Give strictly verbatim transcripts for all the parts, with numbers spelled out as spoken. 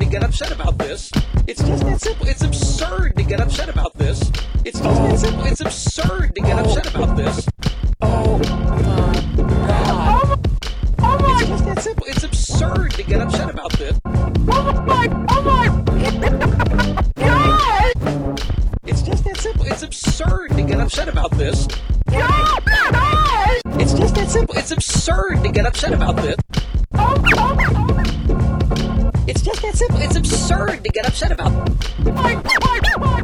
to get upset about this. It's just that simple. It's absurd to get upset about this. It's just that simple. It's absurd to get upset about this. Oh my God. It's just that simple. It's absurd to get upset about this. Oh my, oh my God! It's just that simple. It's absurd to get upset about this. God! It's just that simple. It's absurd to get upset about this. Oh, oh, oh. It's just that simple. It's absurd to get upset about. My, my, my.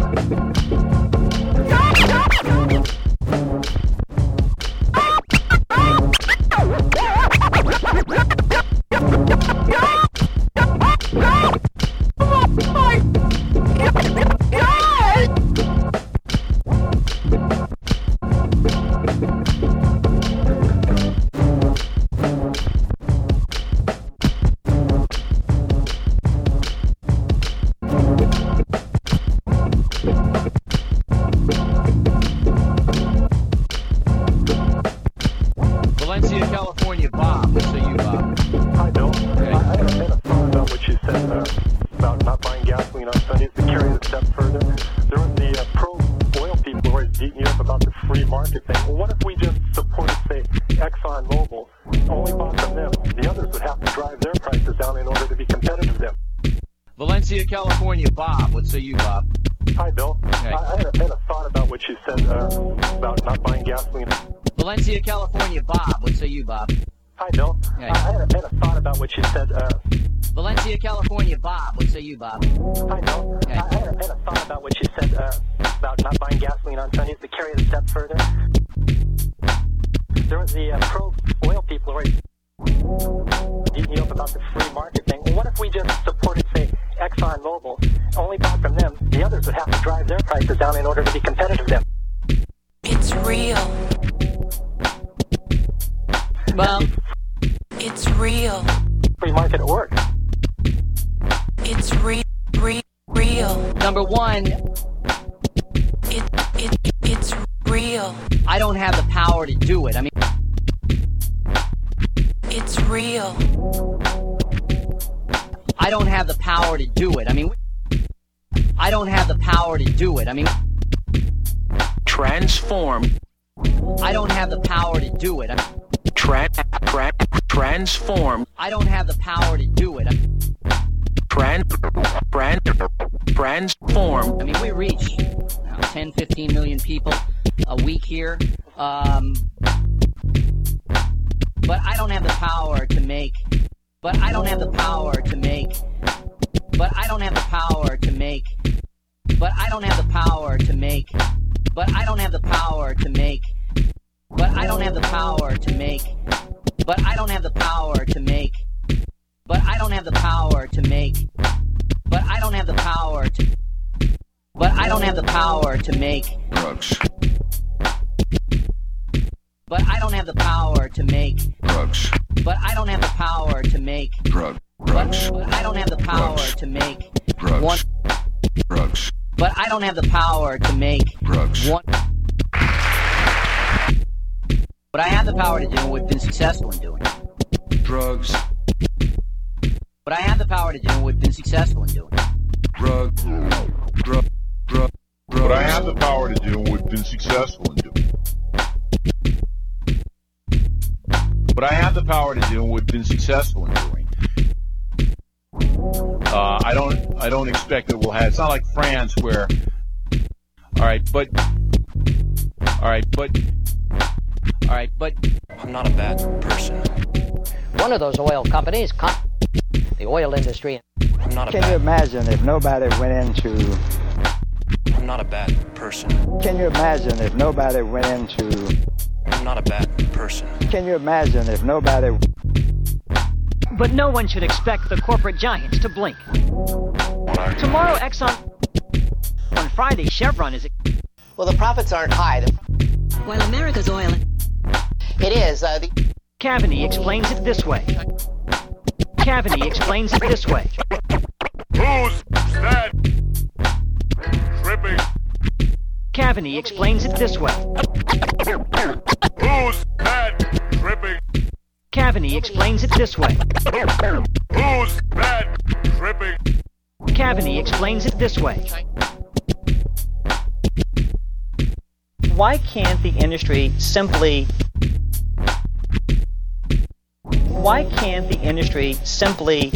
God, God. Valencia, California, Bob. What say you, Bob? Hi, Bill. Okay. I, I had a thought about what you said uh, about not buying gasoline on Sundays. To carry it a step further, there was the uh, pro-oil people who were beating you up about the free market thing. Well, what if we just supported, say, Exxon Mobil, only bought from them? The others would have to drive their prices down in order to be competitive with them. Valencia, California, Bob. What say you, Bob? Hi, Bill. Okay. I, I, had a, had a thought about what you said uh, about not buying gasoline. Valencia, California, Bob. What say you, Bob? Hi, Bill. Okay. I, I had, a, had a thought about what you said. Uh, Valencia, California, Bob. What say you, Bob? Hi, Bill. Okay. I, I had, a, had a thought about what you said uh, about not buying gasoline on Sundays. To carry it a step further, there was the uh, pro-oil people who were beating you up about the free market thing. Well, what if we just supported, say, Exxon Mobil, only bought from them? The others would have to drive their prices down in order to be competitive with them. It's real. Well, It's real. Free market at work. It's re- re- real. number one, It it it's real. I don't have the power to do it. I mean, It's real. I don't have the power to do it. I mean, I don't have the power to do it. I mean, Transform. I don't have the power to do it. I mean, Tra- tra- transform. I don't have the power to do it. I mean, Tran- tran- transform. I mean, we reach now, ten, fifteen million people a week here. Um, but I don't have the power to make, but I don't have the power to make, but I don't have the power to make, but I don't have the power to make, but I don't have the power to make, but I don't have the power to make, but I don't have the power to make, but I don't have the power to make, but I don't have the power to, but I don't have the power to make, Drugs. but I don't have the power to make, Drugs. but I don't have the power to make, Drug. but, Drugs. but I don't have the power Drugs. to make Drugs. one, Drugs. but I don't have the power to make Drugs. one. But I have the power to do what we've been successful in doing. Drugs. But I have the power to do what we've been successful in doing. Drug. Drug. Drug. But I have the power to do what we've been successful in doing. But I have the power to do what we've been successful in doing. Uh, I don't. I don't expect that we'll have. It's not like France where. All right, but. All right, but. All right, but I'm not a bad person. One of those oil companies, com- the oil industry. I'm not a Can you bad imagine if nobody went into... I'm not a bad person. Can you imagine if nobody went into... I'm not a bad person. Can you imagine if nobody... But no one should expect the corporate giants to blink. Tomorrow, Exxon... On Friday, Chevron is... Well, the profits aren't high. While America's oil... It is. Uh, the... Cavaney explains it this way. Cavaney explains it this way. Who's that? Tripping. Cavaney explains it this way. Who's that? Tripping. Cavaney explains it this way. Who's that? Tripping. gravity explains it this way. Why can't the industry simply... Why can't the industry simply...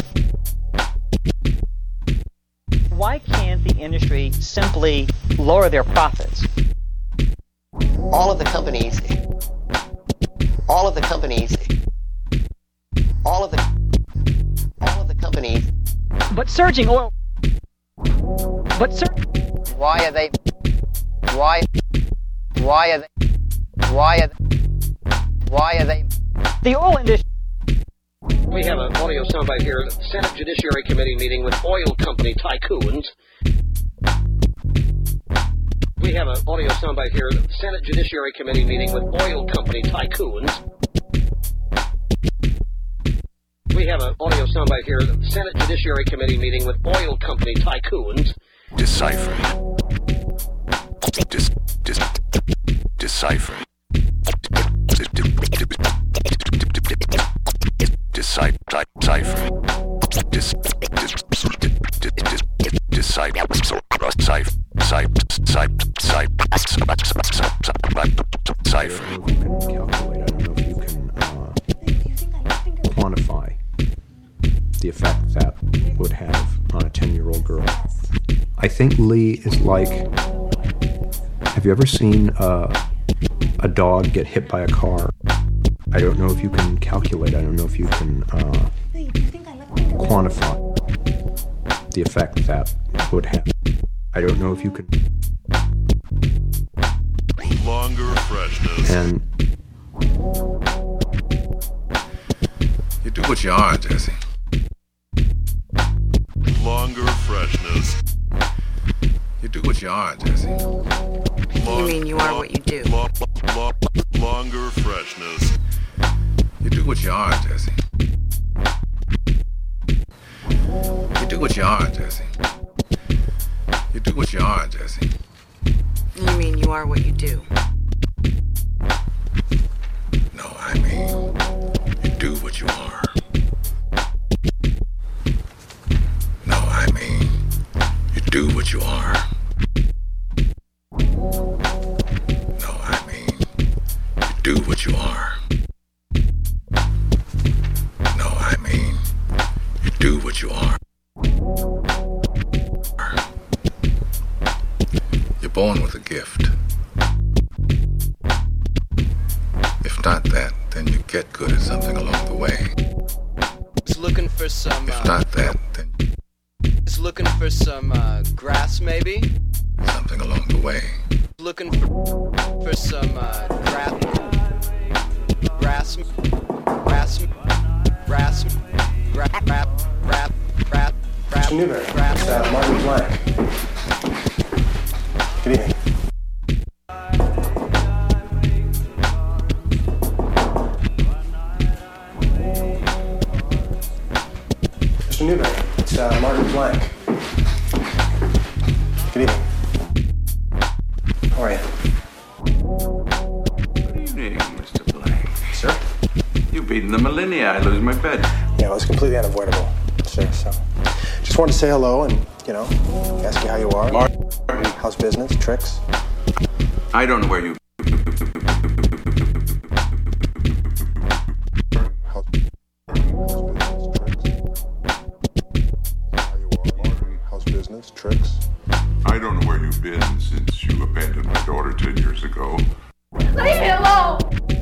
Why can't the industry simply lower their profits? All of the companies, all of the companies, all of the, all of the companies. But surging oil. But sur- Why are they? Why? Why are they? Why are they? Why are they? The oil industry. We have an audio soundbite here. Senate Judiciary Committee meeting with oil company tycoons. We have an audio soundbite here. Senate Judiciary Committee meeting with oil company tycoons. We have an audio soundbite here. Senate Judiciary Committee meeting with oil company tycoons. Decipher. Dis, dis, decipher. Decipher. Decipher. Dis, dis, dis, decipher. Decipher. Decipher. You can calculate. I don't know if you can uh, quantify the effect that would have on a ten-year-old girl. I think Lee is like, have you ever seen uh, a dog get hit by a car? I don't know if you can calculate. I don't know if you can uh, quantify the effect that would have. I don't know if you can. Longer freshness. And you do what you are, Jesse. Longer freshness. You do what you are, Jesse. Long, You mean you are what you do? Long, long, longer freshness. You do what you are, Jesse. You do what you are, Jesse. You do what you are, Jesse. You mean you are what you do? No, I mean, you do what you are. No, I mean, you do what you are. No, I mean, you do what you are. No, I mean, you do what you are. You're born with a gift. If not that, then you get good at something along the way. Just looking for some. If Uh, not that, then just looking for some uh, grass, maybe. something along the way. Looking for for some uh, grass, grass, grass, grass, grass, rap, rap, rap, rap. Mister Newberry, it's uh, Martin Blank. Good evening. Mister Newberry, it's uh, Martin Blank. Good evening. How are you? Good evening, Mister Blank. Sir? You've beaten the millennia. I lose my bed. Yeah, it was completely unavoidable, sir, so. Just wanted to say hello and, you know, ask you how you are. Martin. How's business, tricks? I don't know where you... How's business, tricks? I don't know where you've been since you abandoned my daughter ten years ago. Leave me alone!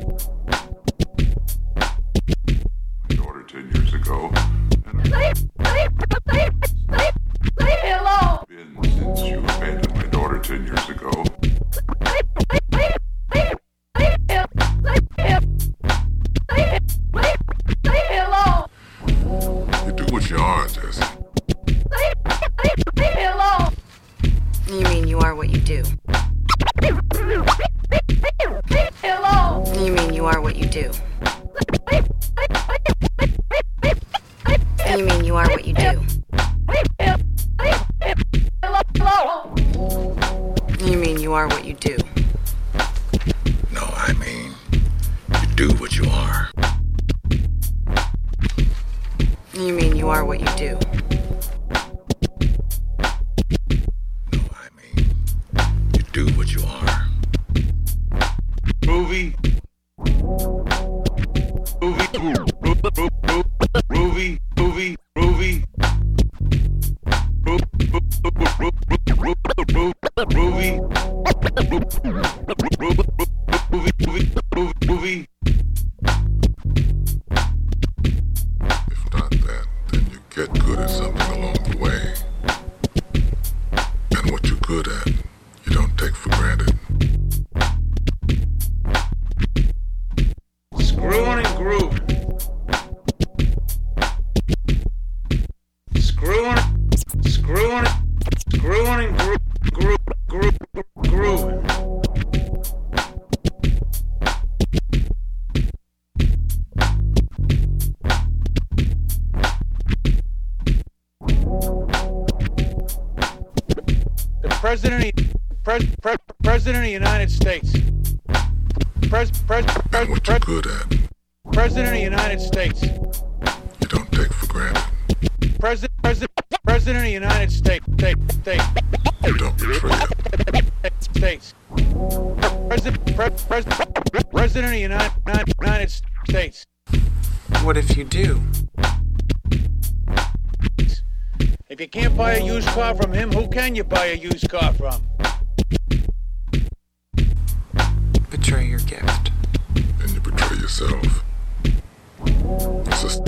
My daughter ten years ago. Leave, leave, leave, leave, leave me alone! Been since you abandoned my daughter ten years ago. Leave, leave, leave, leave, leave him, leave him, leave him, leave, leave me alone! You do what you are, Jesse. Leave, leave, leave me alone! You mean you are what you do? Leave, leave, leave me alone! You mean you are what you do? Leave, leave, leave, leave, leave, You mean you are what you do? leave him, leave him alone! You mean you are what you do? No, I mean, you do what you are. You mean you are what you do? President, pres, pres, President of the United States. Pres, pres, pres, what you're good at. President of the United States. You don't take for granted. President, President, President of the United States. State, state. You don't betray it. States. President, pres, pres, President of the United, United States. What if you do? If you can't buy a used car from him, who can you buy a used car from? Betray your gift. And you betray yourself. Sister.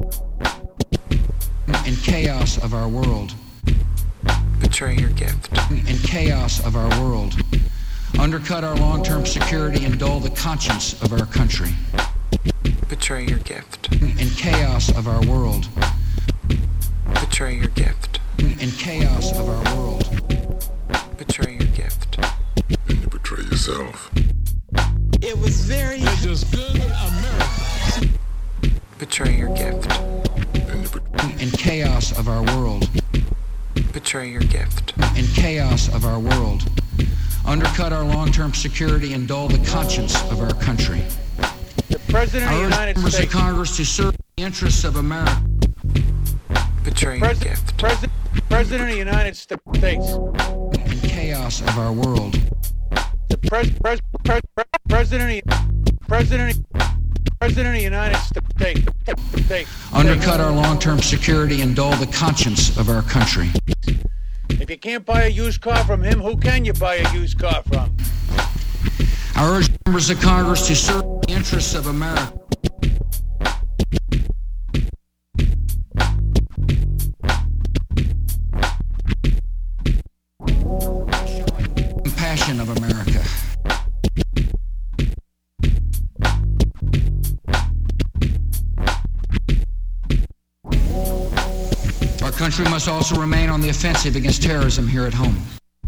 In chaos of our world. Betray your gift. In chaos of our world. Undercut our long-term security and dull the conscience of our country. Betray your gift. In chaos of our world. Betray your gift. In chaos of our world. Betray your gift. And you betray yourself. It was very... This is good America. Betray your gift. And you bet- In chaos of our world. Betray your gift. In chaos of our world. Undercut our long-term security and dull the conscience of our country. The President of the United members States. of Congress to serve the interests of America. Betray Pres- your gift. President, President of the United States. In chaos of our world. The pres- pres- pres- pres- President, of, President, President of the United States. States. Undercut our long-term security and dull the conscience of our country. If you can't buy a used car from him, who can you buy a used car from? I urge members of Congress to serve the interests of America. Compassion of America. Our country must also remain on the offensive against terrorism here at home.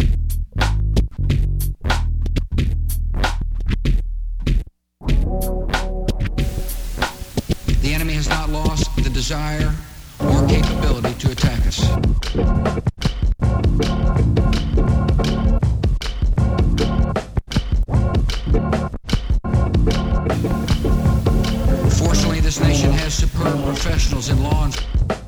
The enemy has not lost the desire or capability to attack us. Fortunately, this nation has superb professionals in law enforcement.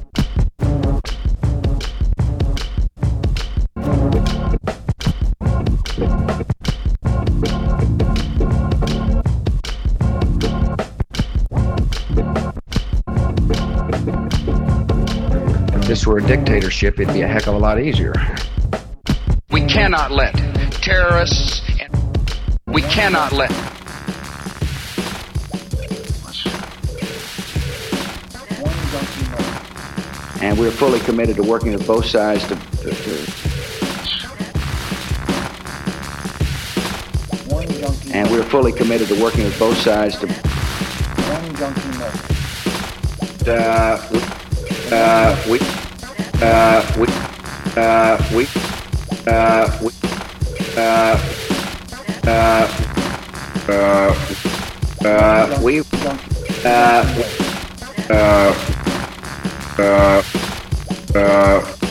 If this were a dictatorship, it'd be a heck of a lot easier. We cannot let terrorists, and we cannot let and we're fully committed to working with both sides to, to, to and we're fully committed to working with both sides to uh, uh, we uh, we uh, we uh, we uh, uh, uh, uh, we uh, uh, uh, uh,